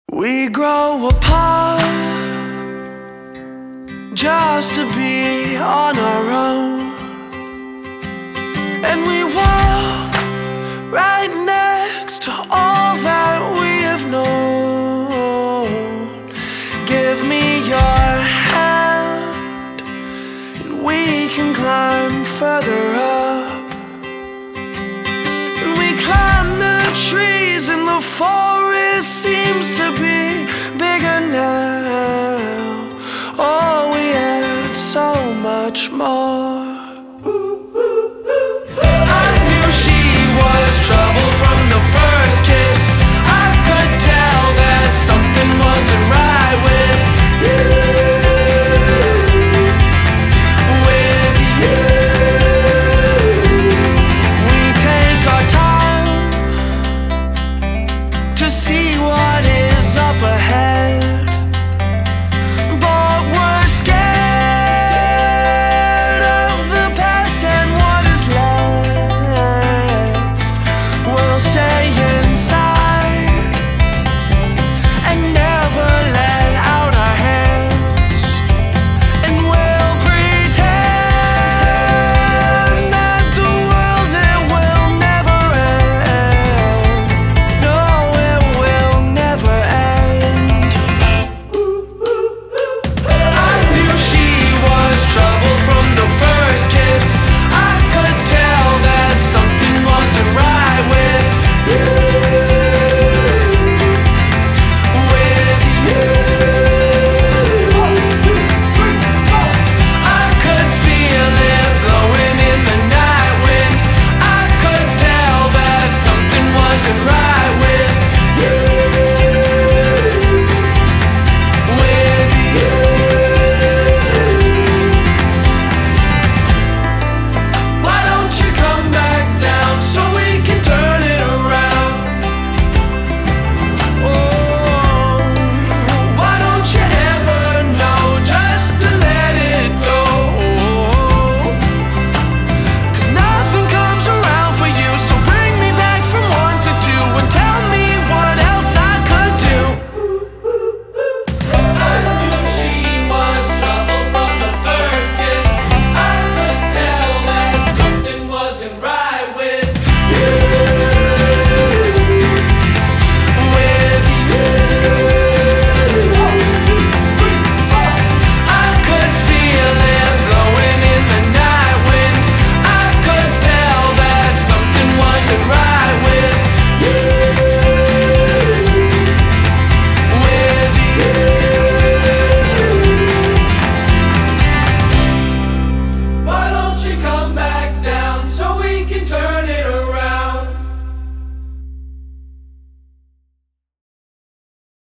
We grow apart just to be on our own, and we walk right next to all that we have known. Give me your hand and we can climb further up. And we climb the trees and the forest seems to be bigger now. Oh, we had so much more.